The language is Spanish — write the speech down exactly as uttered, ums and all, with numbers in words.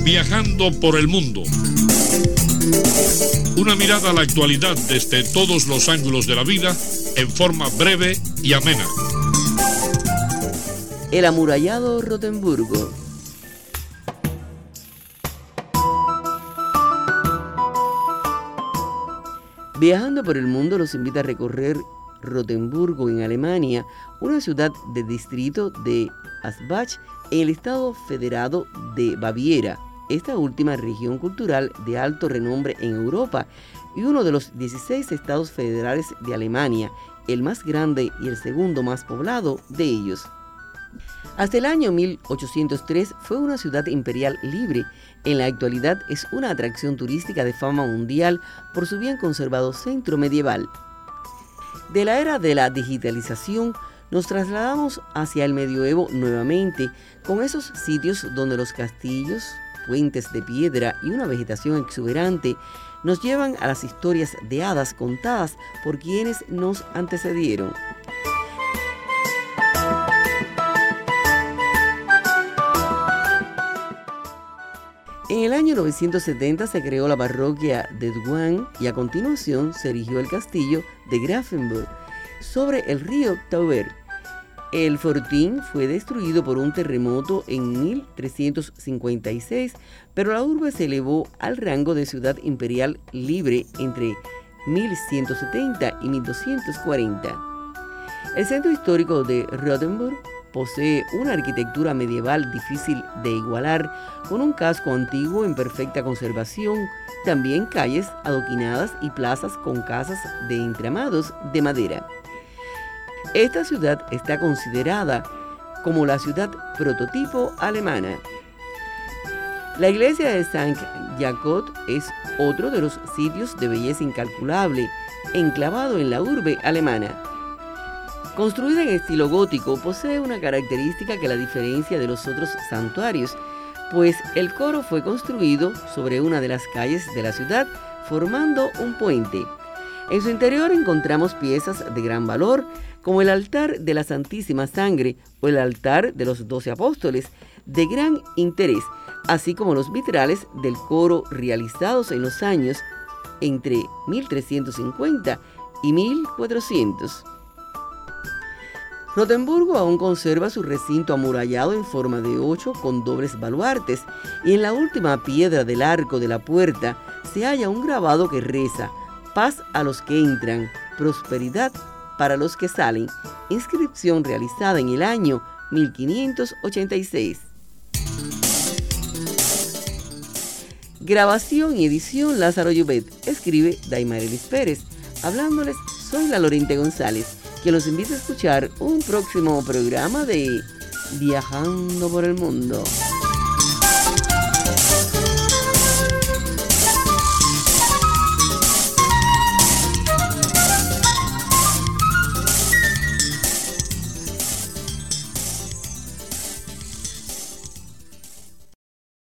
Viajando por el mundo. Una mirada a la actualidad desde todos los ángulos de la vida en forma breve y amena. El amurallado Rotemburgo. Viajando por el mundo los invita a recorrer Rotemburgo en Alemania, una ciudad del distrito de Ansbach en el estado federado de Baviera, esta última región cultural de alto renombre en Europa y uno de los dieciséis estados federales de Alemania, el más grande y el segundo más poblado de ellos. Hasta el año mil ochocientos tres fue una ciudad imperial libre. En la actualidad es una atracción turística de fama mundial por su bien conservado centro medieval. De la era de la digitalización, nos trasladamos hacia el medioevo nuevamente, con esos sitios donde los castillos, puentes de piedra y una vegetación exuberante nos llevan a las historias de hadas contadas por quienes nos antecedieron. En el año novecientos setenta se creó la parroquia de Douai y a continuación se erigió el castillo de Grafenburg sobre el río Tauber. El fortín fue destruido por un terremoto en mil trescientos cincuenta y seis, pero la urbe se elevó al rango de ciudad imperial libre entre mil ciento setenta y mil doscientos cuarenta. El centro histórico de Rotenburg posee una arquitectura medieval difícil de igualar, con un casco antiguo en perfecta conservación, también calles adoquinadas y plazas con casas de entramados de madera. Esta ciudad está considerada como la ciudad prototipo alemana. La iglesia de Sankt Jakob es otro de los sitios de belleza incalculable, enclavado en la urbe alemana. Construida en estilo gótico, posee una característica que la diferencia de los otros santuarios, pues el coro fue construido sobre una de las calles de la ciudad, formando un puente. En su interior encontramos piezas de gran valor, como el altar de la Santísima Sangre o el altar de los Doce Apóstoles, de gran interés, así como los vitrales del coro realizados en los años entre mil trescientos cincuenta y mil cuatrocientos. Rotemburgo aún conserva su recinto amurallado en forma de ocho con dobles baluartes, y en la última piedra del arco de la puerta se halla un grabado que reza: paz a los que entran, prosperidad para los que salen, inscripción realizada en el año mil quinientos ochenta y seis. Grabación y edición Lázaro Llobet. Escribe Daimarelis Pérez. Hablándoles, soy la Lorente González, que los invita a escuchar un próximo programa de Viajando por el Mundo.